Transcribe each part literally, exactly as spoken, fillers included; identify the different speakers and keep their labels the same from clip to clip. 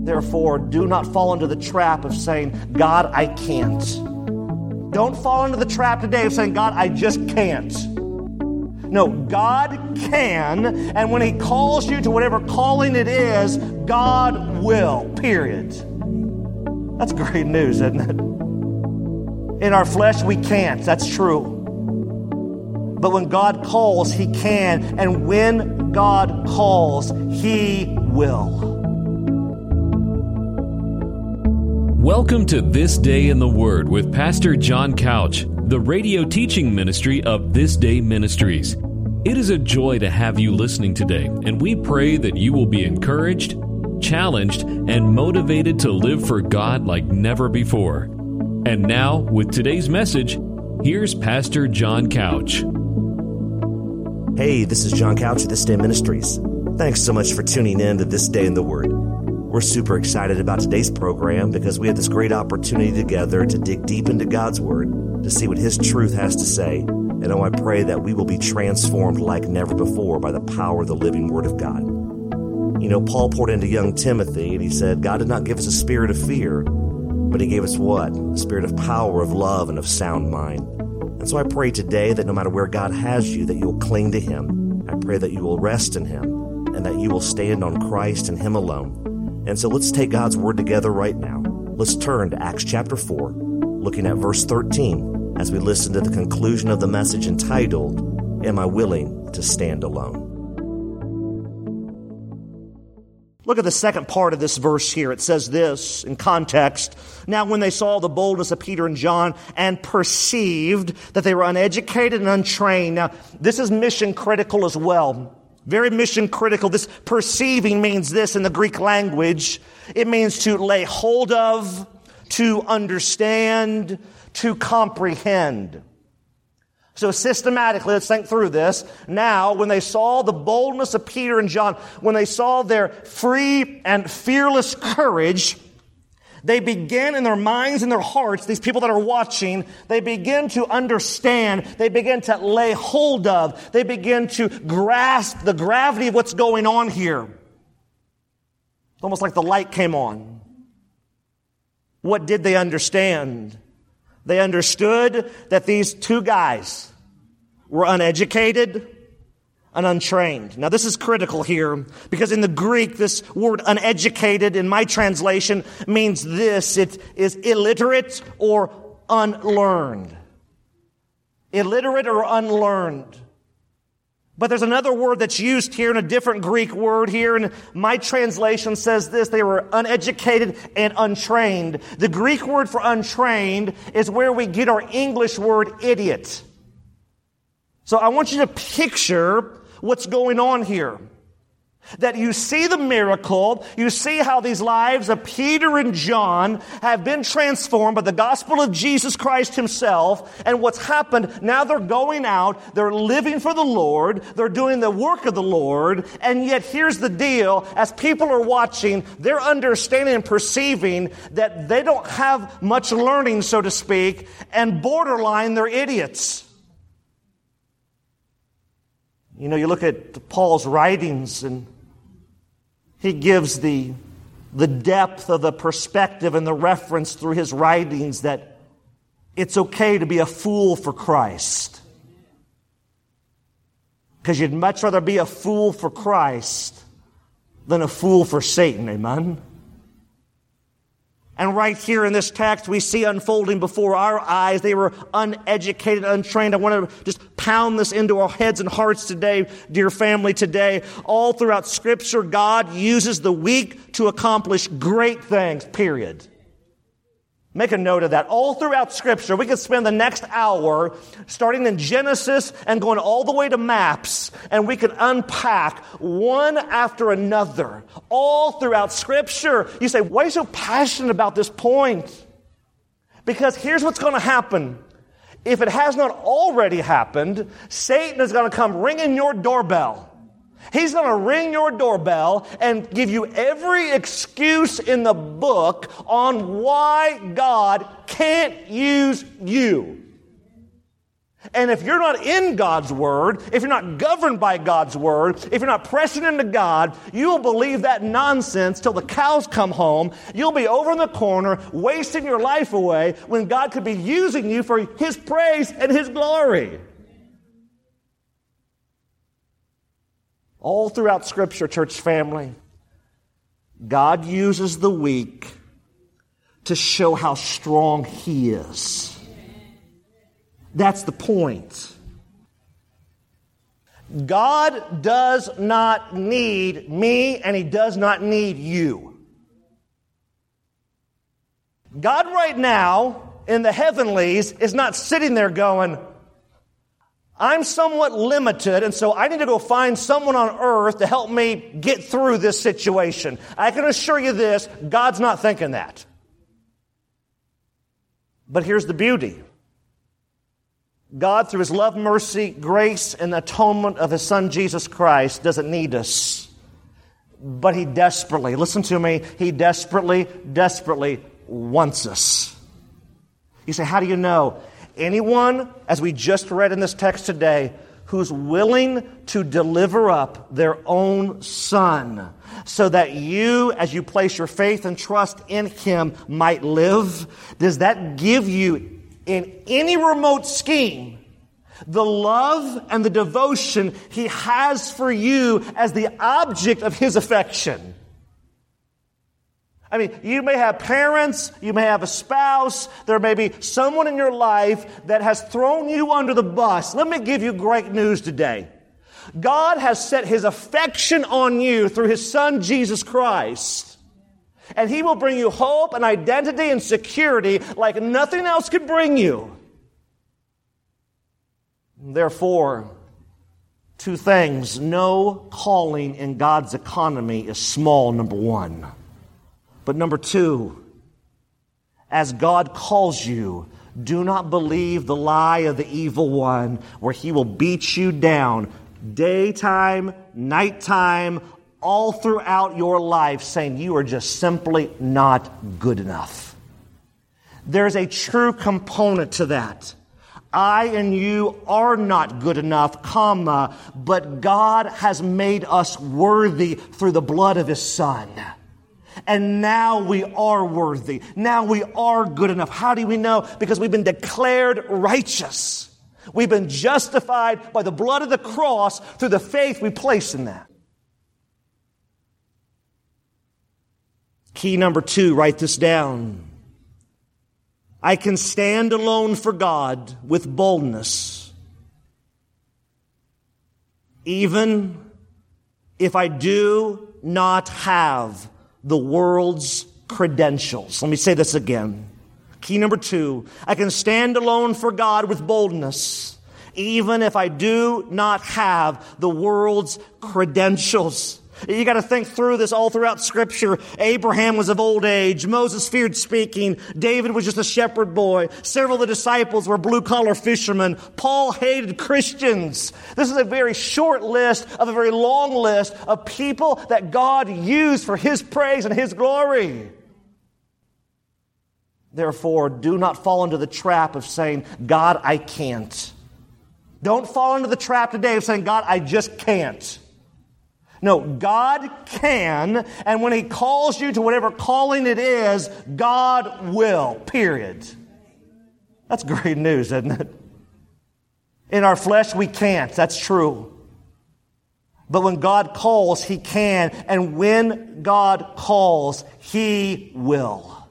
Speaker 1: Therefore, do not fall into the trap of saying, God, I can't. Don't fall into the trap today of saying, God, I just can't. No, God can, and when He calls you to whatever calling it is, God will, period. That's great news, isn't it? In our flesh, we can't. That's true. But when God calls, He can. And when God calls, He will.
Speaker 2: Welcome to This Day in the Word with Pastor John Couch, the radio teaching ministry of This Day Ministries. It is a joy to have you listening today, and we pray that you will be encouraged, challenged, and motivated to live for God like never before. And now, with today's message, here's Pastor John Couch.
Speaker 3: Hey, this is John Couch of This Day Ministries. Thanks so much for tuning in to This Day in the Word. We're super excited about today's program because we have this great opportunity together to dig deep into God's Word to see what His truth has to say. And oh, I pray that we will be transformed like never before by the power of the living Word of God. You know, Paul poured into young Timothy and he said, God did not give us a spirit of fear, but He gave us what? A spirit of power, of love, and of sound mind. And so I pray today that no matter where God has you, that you'll cling to Him. I pray that you will rest in Him and that you will stand on Christ and Him alone. And so let's take God's Word together right now. Let's turn to Acts chapter four, looking at verse thirteen, as we listen to the conclusion of the message entitled, Am I Willing to Stand Alone?
Speaker 1: Look at the second part of this verse here. It says this in context. Now when they saw the boldness of Peter and John and perceived that they were uneducated and untrained. Now this is mission critical as well. Very mission critical. This perceiving means this in the Greek language. It means to lay hold of, to understand, to comprehend. So systematically, let's think through this. Now, when they saw the boldness of Peter and John, when they saw their free and fearless courage, they begin in their minds and their hearts, these people that are watching, they begin to understand, they begin to lay hold of, they begin to grasp the gravity of what's going on here. It's almost like the light came on. What did they understand? They understood that these two guys were uneducated and untrained. Now this is critical here because in the Greek, this word uneducated in my translation means this. It is illiterate or unlearned. Illiterate or unlearned. But there's another word that's used here in a different Greek word here. And my translation says this. They were uneducated and untrained. The Greek word for untrained is where we get our English word idiot. So I want you to picture what's going on here. That you see the miracle, you see how these lives of Peter and John have been transformed by the gospel of Jesus Christ Himself, and what's happened, now they're going out, they're living for the Lord, they're doing the work of the Lord, and yet here's the deal, as people are watching, they're understanding and perceiving that they don't have much learning, so to speak, and borderline, they're idiots. You know, you look at Paul's writings and he gives the, the depth of the perspective and the reference through his writings that it's okay to be a fool for Christ. Because you'd much rather be a fool for Christ than a fool for Satan, amen? And right here in this text, we see unfolding before our eyes, they were uneducated, untrained. I want to just pound this into our heads and hearts today, dear family, today. All throughout Scripture, God uses the weak to accomplish great things, period. Make a note of that. All throughout Scripture, we could spend the next hour starting in Genesis and going all the way to maps, and we could unpack one after another. All throughout Scripture. You say, why are you so passionate about this point? Because here's what's going to happen. If it has not already happened, Satan is going to come ringing your doorbell. He's going to ring your doorbell and give you every excuse in the book on why God can't use you. And if you're not in God's Word, if you're not governed by God's Word, if you're not pressing into God, you'll believe that nonsense till the cows come home. You'll be over in the corner, wasting your life away when God could be using you for His praise and His glory. All throughout Scripture, church family, God uses the weak to show how strong He is. That's the point. God does not need me, and He does not need you. God right now in the heavenlies is not sitting there going, I'm somewhat limited, and so I need to go find someone on earth to help me get through this situation. I can assure you this, God's not thinking that. But here's the beauty. God, through His love, mercy, grace, and atonement of His Son, Jesus Christ, doesn't need us. But He desperately, listen to me, He desperately, desperately wants us. You say, how do you know? Anyone, as we just read in this text today, who's willing to deliver up their own Son so that you, as you place your faith and trust in Him, might live, does that give you, in any remote scheme, the love and the devotion He has for you as the object of His affection? I mean, you may have parents, you may have a spouse, there may be someone in your life that has thrown you under the bus. Let me give you great news today. God has set His affection on you through His Son, Jesus Christ. And He will bring you hope and identity and security like nothing else could bring you. Therefore, two things. No calling in God's economy is small, number one. But number two, as God calls you, do not believe the lie of the evil one where he will beat you down daytime, nighttime, all throughout your life, saying you are just simply not good enough. There's a true component to that. I and you are not good enough, comma, but God has made us worthy through the blood of His Son. And now we are worthy. Now we are good enough. How do we know? Because we've been declared righteous. We've been justified by the blood of the cross through the faith we place in that. Key number two, write this down. I can stand alone for God with boldness, even if I do not have the world's credentials. Let me say this again. Key number two, I can stand alone for God with boldness, even if I do not have the world's credentials. You got to think through this all throughout Scripture. Abraham was of old age. Moses feared speaking. David was just a shepherd boy. Several of the disciples were blue-collar fishermen. Paul hated Christians. This is a very short list of a very long list of people that God used for His praise and His glory. Therefore, do not fall into the trap of saying, God, I can't. Don't fall into the trap today of saying, God, I just can't. No, God can, and when He calls you to whatever calling it is, God will, period. That's great news, isn't it? In our flesh, we can't. That's true. But when God calls, He can, and when God calls, He will.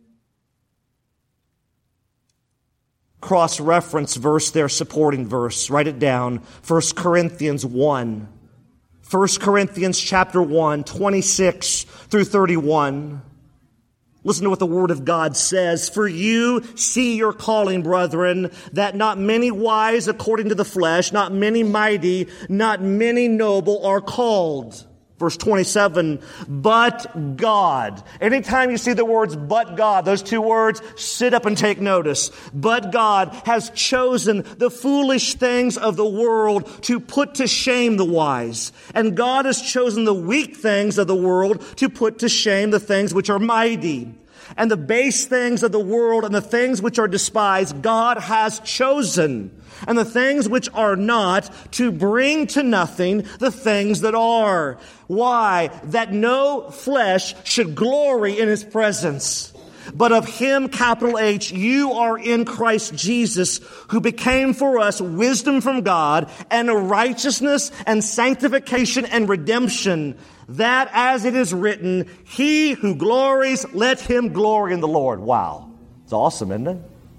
Speaker 1: Cross-reference verse there, supporting verse. Write it down. First Corinthians one. First Corinthians chapter one, twenty-six through thirty-one. Listen to what the Word of God says. For you see your calling, brethren, that not many wise according to the flesh, not many mighty, not many noble are called. Verse twenty-seven, but God. Anytime you see the words, but God, those two words, sit up and take notice. But God has chosen the foolish things of the world to put to shame the wise. And God has chosen the weak things of the world to put to shame the things which are mighty. and the base things of the world and the things which are despised, God has chosen, and the things which are not, to bring to nothing the things that are. Why? That no flesh should glory in His presence. But of Him, capital H, you are in Christ Jesus, who became for us wisdom from God and a righteousness and sanctification and redemption, that as it is written, he who glories, let him glory in the Lord. Wow. It's awesome, isn't it?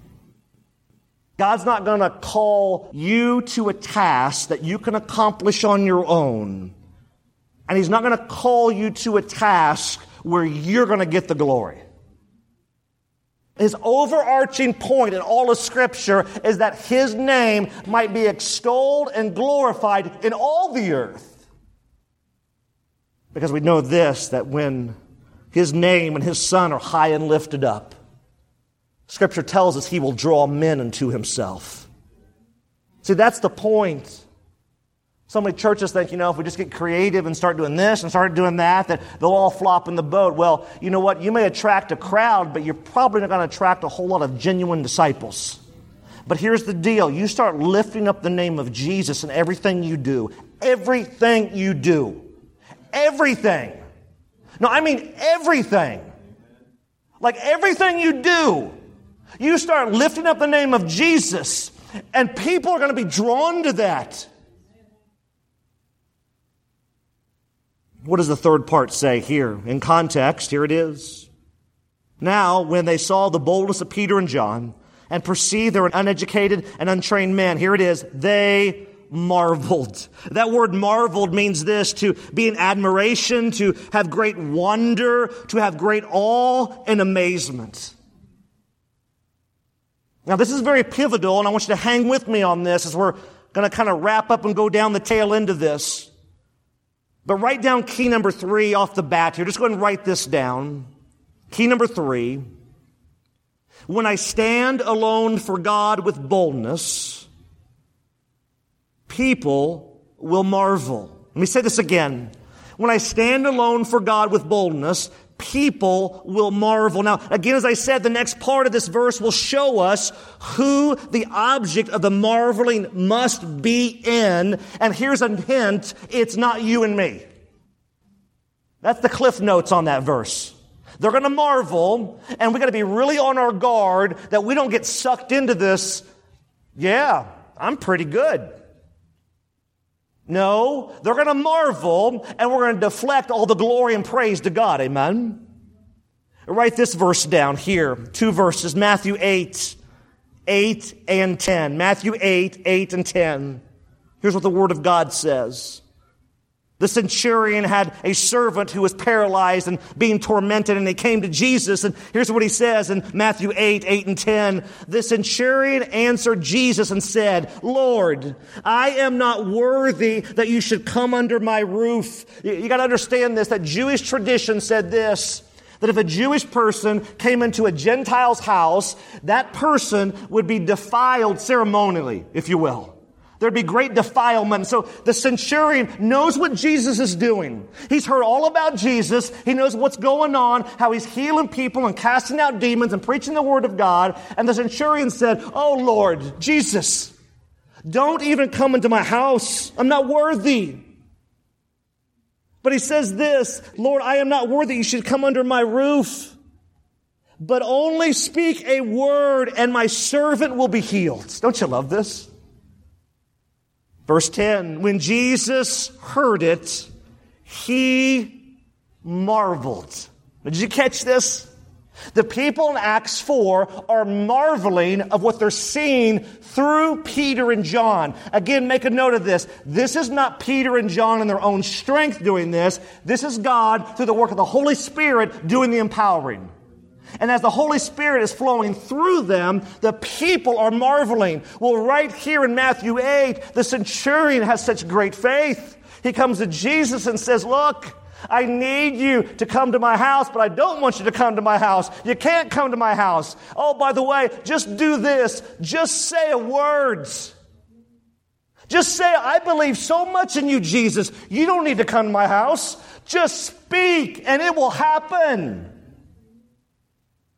Speaker 1: God's not going to call you to a task that you can accomplish on your own. And He's not going to call you to a task where you're going to get the glory. His overarching point in all of Scripture is that His name might be extolled and glorified in all the earth. Because we know this, that when His name and His Son are high and lifted up, Scripture tells us He will draw men unto Himself. See, that's the point. So many churches think, you know, if we just get creative and start doing this and start doing that, that they'll all flop in the boat. Well, you know what? You may attract a crowd, but you're probably not going to attract a whole lot of genuine disciples. But here's the deal. You start lifting up the name of Jesus in everything you do. Everything you do. Everything. No, I mean everything. Like everything you do. You start lifting up the name of Jesus, and people are going to be drawn to that. What does the third part say here? In context, here it is. Now, when they saw the boldness of Peter and John and perceived they were uneducated and untrained men, here it is, they marveled. That word marveled means this, to be in admiration, to have great wonder, to have great awe and amazement. Now, this is very pivotal, and I want you to hang with me on this as we're going to kind of wrap up and go down the tail end of this. But write down key number three off the bat here. Just go ahead and write this down. Key number three. When I stand alone for God with boldness, people will marvel. Let me say this again. When I stand alone for God with boldness, people will marvel. Now, again, as I said, the next part of this verse will show us who the object of the marveling must be in. And here's a hint, it's not you and me. That's the cliff notes on that verse. They're going to marvel, and we got to be really on our guard that we don't get sucked into this, yeah, I'm pretty good. No, they're going to marvel, and we're going to deflect all the glory and praise to God. Amen? Write this verse down here. Two verses. Matthew eight, eight and ten. Matthew eight, eight and ten. Here's what the Word of God says. The centurion had a servant who was paralyzed and being tormented, and he came to Jesus, and here's what he says in Matthew eight, eight and ten. The centurion answered Jesus and said, Lord, I am not worthy that you should come under my roof. You, you got to understand this, that Jewish tradition said this, that if a Jewish person came into a Gentile's house, that person would be defiled ceremonially, if you will. There'd be great defilement. So the centurion knows what Jesus is doing. He's heard all about Jesus. He knows what's going on, how He's healing people and casting out demons and preaching the Word of God. And the centurion said, oh Lord, Jesus, don't even come into my house. I'm not worthy. But he says this, Lord, I am not worthy. You should come under my roof. But only speak a word and my servant will be healed. Don't you love this? Verse ten, when Jesus heard it, He marveled. Did you catch this? The people in Acts four are marveling of what they're seeing through Peter and John. Again, make a note of this. This is not Peter and John in their own strength doing this. This is God through the work of the Holy Spirit doing the empowering. And as the Holy Spirit is flowing through them, the people are marveling. Well, right here in Matthew eight, the centurion has such great faith. He comes to Jesus and says, look, I need you to come to my house, but I don't want you to come to my house. You can't come to my house. Oh, by the way, just do this. Just say a word. Just say, I believe so much in you, Jesus. You don't need to come to my house. Just speak and it will happen.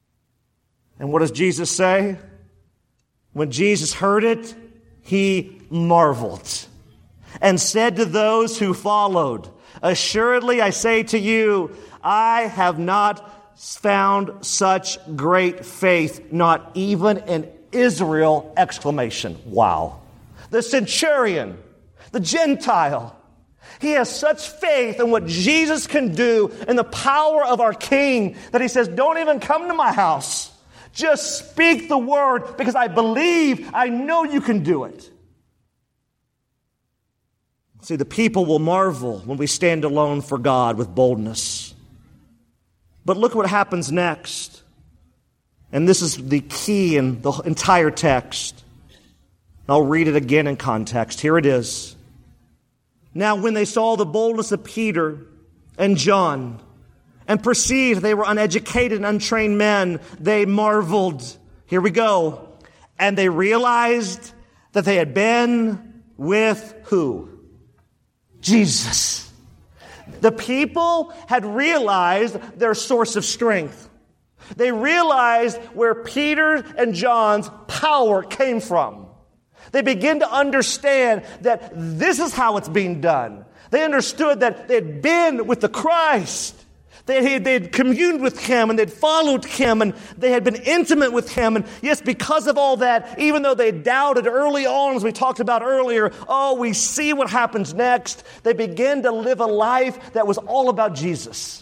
Speaker 1: And what does Jesus say? When Jesus heard it, he marveled and said to those who followed, assuredly I say to you, I have not found such great faith, not even in Israel! Exclamation. Wow. The centurion, the Gentile, he has such faith in what Jesus can do and the power of our King that he says, don't even come to my house. Just speak the word because I believe, I know you can do it. See, the people will marvel when we stand alone for God with boldness. But look what happens next. And this is the key in the entire text. I'll read it again in context. Here it is. Now, when they saw the boldness of Peter and John and perceived they were uneducated and untrained men, they marveled. Here we go. And they realized that they had been with who? Jesus. The people had realized their source of strength. They realized where Peter and John's power came from. They begin to understand that this is how it's being done. They understood that they had been with the Christ. They had, they had communed with Him and they'd followed Him and they had been intimate with Him. And yes, because of all that, even though they doubted early on, as we talked about earlier, oh, we see what happens next. They begin to live a life that was all about Jesus.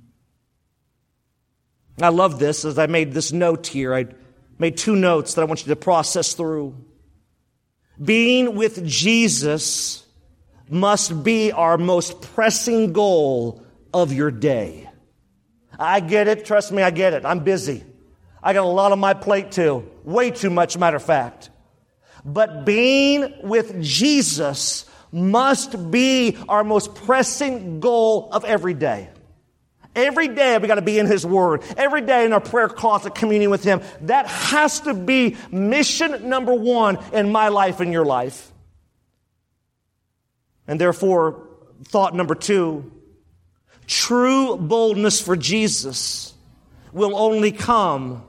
Speaker 1: I love this. As I made this note here, I made two notes that I want you to process through. Being with Jesus must be our most pressing goal of your day. I get it. Trust me, I get it. I'm busy. I got a lot on my plate too. Way too much, matter of fact. But being with Jesus must be our most pressing goal of every day. Every day we got to be in His Word. Every day in our prayer closet communing with Him. That has to be mission number one in my life and your life. And therefore, thought number two, true boldness for Jesus will only come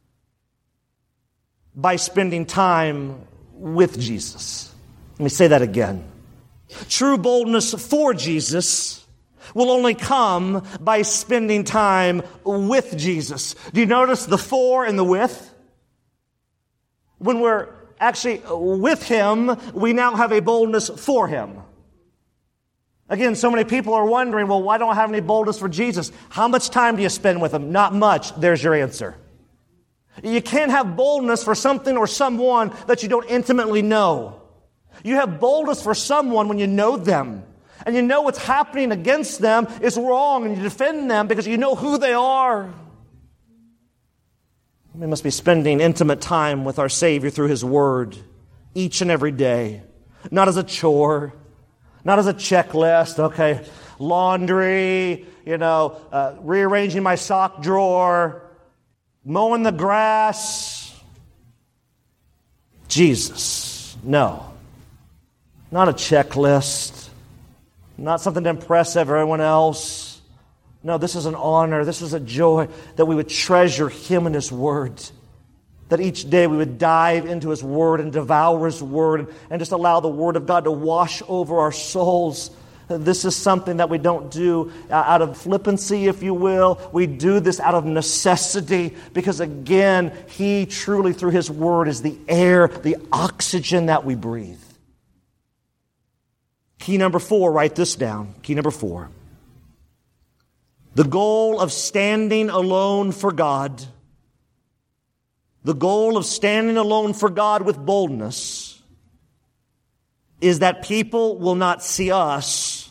Speaker 1: by spending time with Jesus. Let me say that again. True boldness for Jesus will only come by spending time with Jesus. Do you notice the for and the with? When we're actually with Him, we now have a boldness for Him. Again, so many people are wondering, well, why don't I have any boldness for Jesus? How much time do you spend with Him? Not much. There's your answer. You can't have boldness for something or someone that you don't intimately know. You have boldness for someone when you know them. And you know what's happening against them is wrong, and you defend them because you know who they are. We must be spending intimate time with our Savior through His Word each and every day. Not as a chore, not as a checklist, okay, laundry, you know, uh, rearranging my sock drawer, mowing the grass. Jesus, no. Not a checklist. Not something to impress everyone else. No, this is an honor. This is a joy that we would treasure Him and His Word. That each day we would dive into His Word and devour His Word and just allow the Word of God to wash over our souls. This is something that we don't do out of flippancy, if you will. We do this out of necessity because, again, He truly, through His Word, is the air, the oxygen that we breathe. Key number four, write this down. Key number four. The goal of standing alone for God, the goal of standing alone for God with boldness is that people will not see us,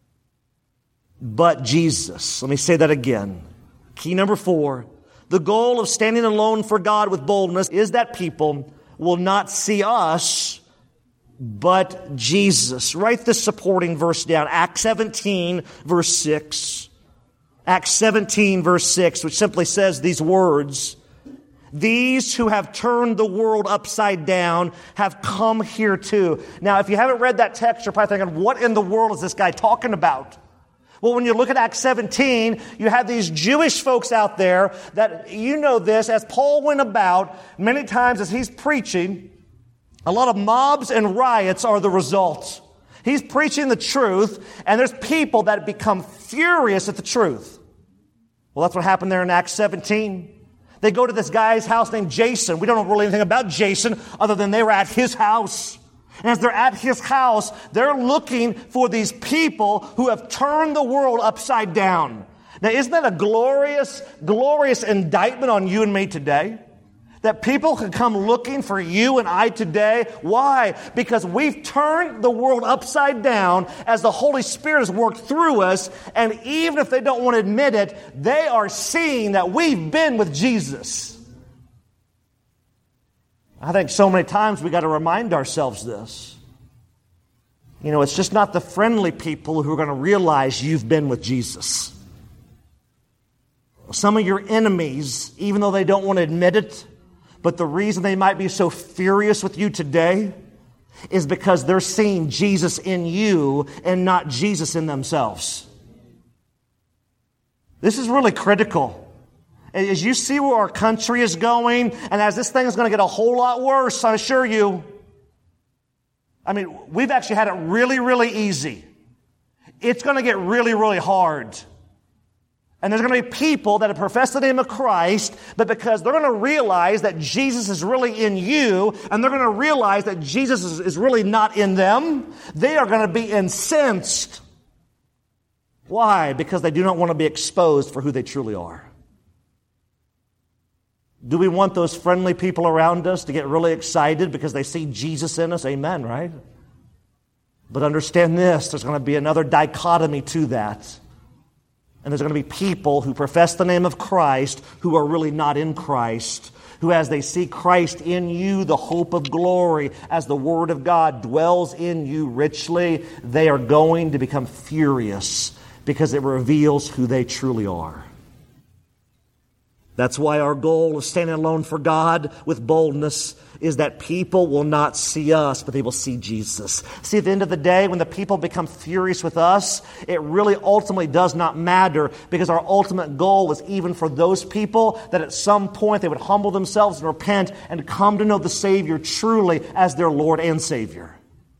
Speaker 1: but Jesus. Let me say that again. Key number four. The goal of standing alone for God with boldness is that people will not see us, but Jesus. Write this supporting verse down. Acts seventeen, verse six. Acts seventeen, verse six, which simply says these words. These who have turned the world upside down have come here too. Now, if you haven't read that text, you're probably thinking, what in the world is this guy talking about? Well, when you look at Acts seventeen, you have these Jewish folks out there that, you know this, as Paul went about, many times as he's preaching, a lot of mobs and riots are the result. He's preaching the truth, and there's people that become furious at the truth. Well, that's what happened there in Acts seventeen. They go to this guy's house named Jason. We don't know really anything about Jason other than they were at his house. And as they're at his house, they're looking for these people who have turned the world upside down. Now, isn't that a glorious, glorious indictment on you and me today? That people can come looking for you and I today. Why? Because we've turned the world upside down as the Holy Spirit has worked through us. And even if they don't want to admit it, they are seeing that we've been with Jesus. I think so many times we got to remind ourselves this. You know, it's just not the friendly people who are going to realize you've been with Jesus. Some of your enemies, even though they don't want to admit it, but the reason they might be so furious with you today is because they're seeing Jesus in you and not Jesus in themselves. This is really critical. As you see where our country is going, and as this thing is going to get a whole lot worse, I assure you. I mean, we've actually had it really, really easy. It's going to get really, really hard. And there's going to be people that have professed the name of Christ, but because they're going to realize that Jesus is really in you, and they're going to realize that Jesus is, is really not in them, they are going to be incensed. Why? Because they do not want to be exposed for who they truly are. Do we want those friendly people around us to get really excited because they see Jesus in us? Amen, right? But understand this, there's going to be another dichotomy to that. And there's going to be people who profess the name of Christ who are really not in Christ, who as they see Christ in you, the hope of glory, as the Word of God dwells in you richly, they are going to become furious because it reveals who they truly are. That's why our goal of standing alone for God with boldness is that people will not see us, but they will see Jesus. See, at the end of the day, when the people become furious with us, it really ultimately does not matter, because our ultimate goal is even for those people that at some point they would humble themselves and repent and come to know the Savior truly as their Lord and Savior.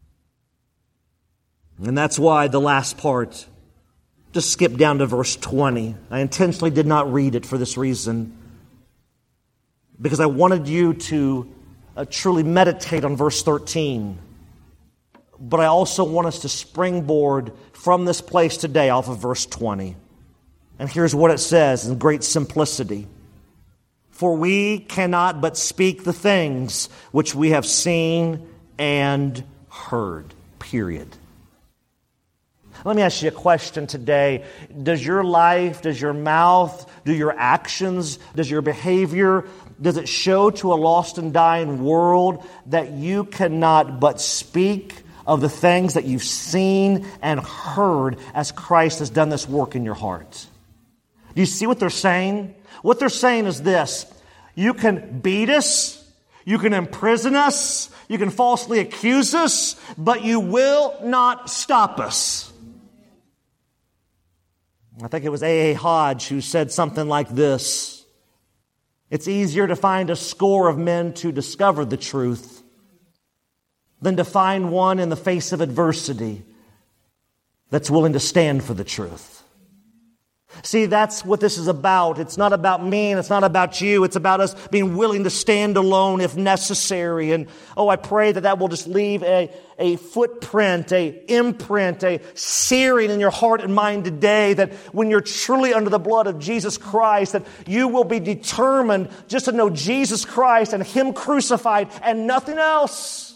Speaker 1: And that's why the last part, just skip down to verse twenty. I intentionally did not read it for this reason, because I wanted you to uh, truly meditate on verse thirteen. But I also want us to springboard from this place today off of verse twenty. And here's what it says in great simplicity. For we cannot but speak the things which we have seen and heard. Period. Let me ask you a question today. Does your life, does your mouth, do your actions, does your behavior, does it show to a lost and dying world that you cannot but speak of the things that you've seen and heard as Christ has done this work in your heart? Do you see what they're saying? What they're saying is this: you can beat us, you can imprison us, you can falsely accuse us, but you will not stop us. I think it was A A Hodge who said something like this: it's easier to find a score of men to discover the truth than to find one in the face of adversity that's willing to stand for the truth. See, that's what this is about. It's not about me and it's not about you. It's about us being willing to stand alone if necessary. And oh, I pray that that will just leave a, a footprint, a imprint, a searing in your heart and mind today, that when you're truly under the blood of Jesus Christ, that you will be determined just to know Jesus Christ and Him crucified and nothing else.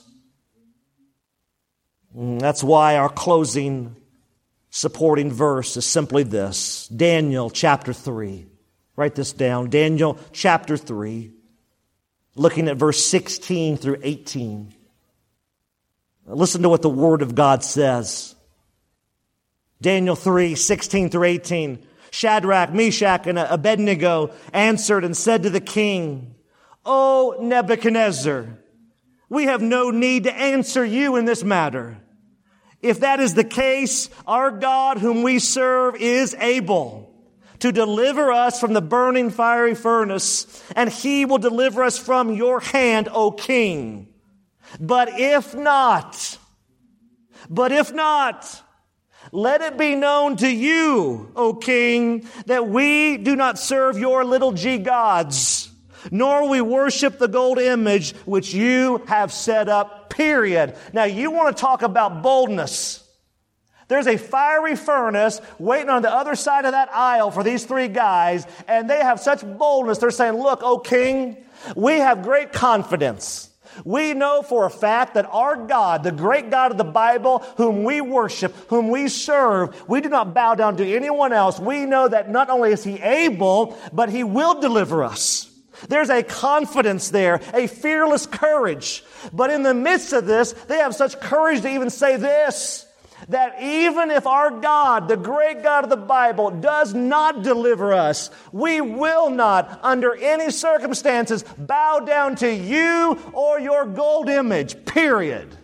Speaker 1: And that's why our closing supporting verse is simply this. Daniel chapter three. Write this down. Daniel chapter three. Looking at verse sixteen through eighteen. Listen to what the Word of God says. Daniel three, sixteen through eighteen. Shadrach, Meshach, and Abednego answered and said to the king, O Nebuchadnezzar, we have no need to answer you in this matter. If that is the case, our God whom we serve is able to deliver us from the burning fiery furnace, and He will deliver us from your hand, O King. But if not, but if not, let it be known to you, O King, that we do not serve your little g gods, nor we worship the gold image which you have set up, period. Now, you want to talk about boldness. There's a fiery furnace waiting on the other side of that aisle for these three guys, and they have such boldness. They're saying, look, O King, we have great confidence. We know for a fact that our God, the great God of the Bible, whom we worship, whom we serve, we do not bow down to anyone else. We know that not only is He able, but He will deliver us. There's a confidence there, a fearless courage. But in the midst of this, they have such courage to even say this, that even if our God, the great God of the Bible, does not deliver us, we will not, under any circumstances, bow down to you or your gold image, period.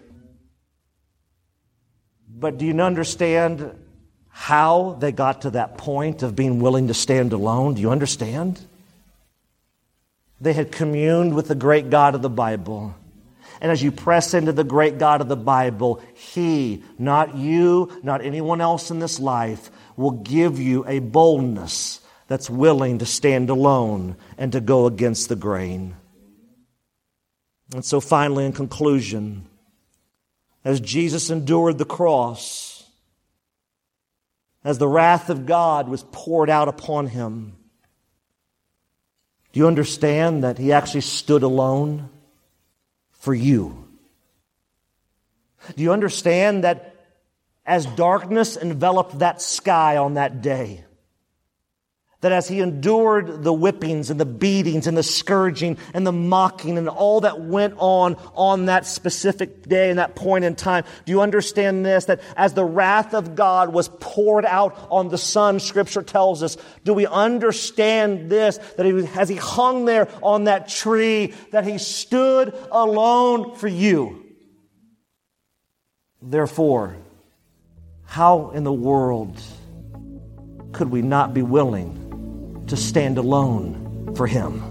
Speaker 1: But do you understand how they got to that point of being willing to stand alone? Do you understand? They had communed with the great God of the Bible. And as you press into the great God of the Bible, He, not you, not anyone else in this life, will give you a boldness that's willing to stand alone and to go against the grain. And so finally, in conclusion, as Jesus endured the cross, as the wrath of God was poured out upon Him, do you understand that He actually stood alone for you? Do you understand that as darkness enveloped that sky on that day, that as He endured the whippings and the beatings and the scourging and the mocking and all that went on on that specific day and that point in time, do you understand this? That as the wrath of God was poured out on the Son, Scripture tells us, do we understand this? That he, as He hung there on that tree, that He stood alone for you. Therefore, how in the world could we not be willing to stand alone for Him?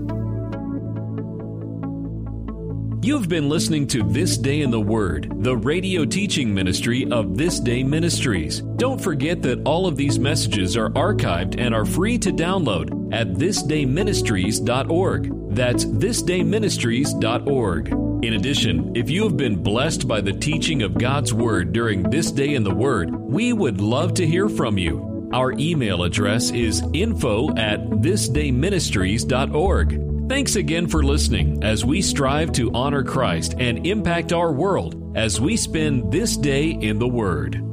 Speaker 2: You've been listening to This Day in the Word, the radio teaching ministry of This Day Ministries. Don't forget that all of these messages are archived and are free to download at this day ministries dot org. That's this day ministries dot org. In addition, if you have been blessed by the teaching of God's Word during This Day in the Word, we would love to hear from you. Our email address is info at this day ministries dot org. Thanks again for listening as we strive to honor Christ and impact our world as we spend this day in the Word.